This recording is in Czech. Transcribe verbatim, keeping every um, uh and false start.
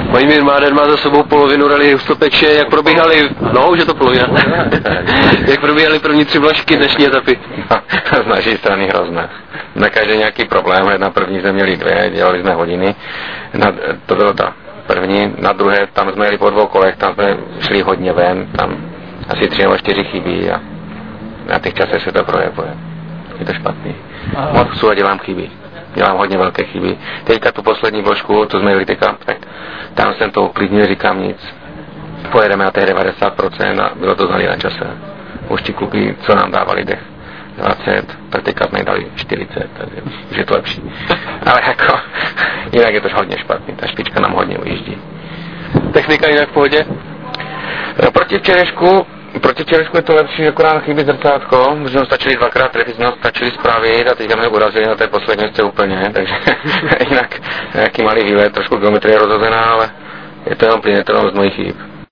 Vojmír Máder má za sebou polovinu rally Hustopeče, jak probíhaly, no už je to polovina, jak probíhaly první tři vložky dnešní etapy? Z naší strany hrozné. Na každý nějaký problém, na první jsme měli dvě, dělali jsme hodiny, na, to bylo ta první, na druhé, tam jsme jeli po dvou kolech, tam jsme šli hodně ven, tam asi tři nebo čtyři chybí a na těch časech se to projevuje. Je to špatný. Moc psů a dělám chyby. Dělám hodně velké chyby. Teďka tu poslední vložku, to jsme jeli teďka, tak tam jsem to uklidnil, říkám nic. Pojedeme na těch devadesát procent a bylo to znali na čase. Už ti kluky, co nám dávali dech dvacet, tak teďka jsme dali čtyřicet, takže už je to lepší. Ale jako, jinak je to hodně špatný, ta špička nám hodně ujíždí. Technika jinak v pohodě? Proti včerešku, proti včerešku je to lepší, akorát chybí zrcátko, už jsme stačili dvakrát trefit, jsme stačili spravit a teďka jsme urazili na té poslední jste úplně, takže jinak nějaký malý výlet, trošku geometrie je rozhozená, ale je to jenom plyn, je to jenom z mojich chyb.